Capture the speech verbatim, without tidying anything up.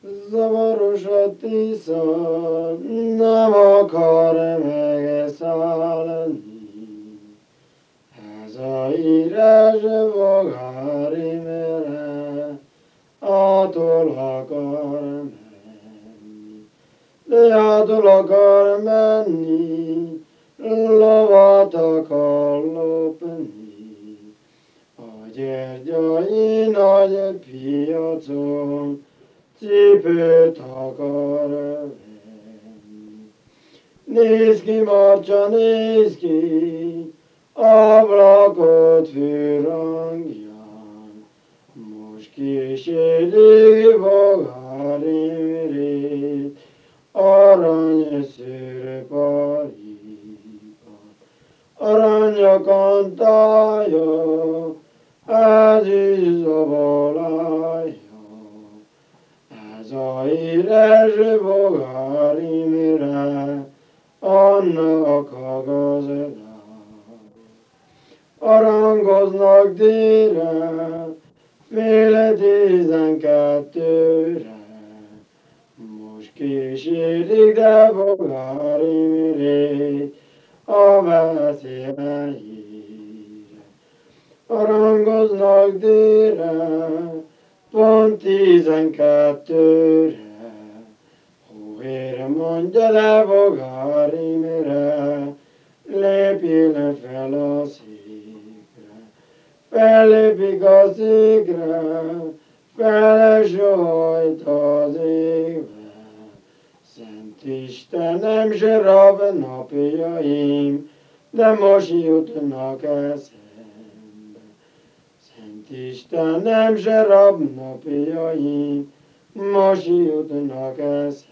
Zavaros a Tisza, nem akar megszállni. Ez a írás Bogárimére, attól akar menni. De attól akar menni, lovat akar lopni. A gyertyai nagy piacon cipőt akar venni. Nézd ki, Marcsa, nézd ki, ablakot főrangján. Most kíséri Bogári Imrét, arany szőrpariban. Aranya kantája, ez is zabolája. Ez a híres Bogári Imre, annak a gazdája. Arangoznak délre, fél tizenkettőre. Most kísérik, de Bogári Imrét a veszélybe híre. Arangoznak délre, pont tizenkettőre. Hóhér mondja, de Bogári Imre, lépjél fel a székre. Fellépik a székre, felesóhajt az égre. Szent Istenem, s rab napjaim, de most jutnak eszembe. Szent Istenem, s rab napjaim, most jutnak eszembe.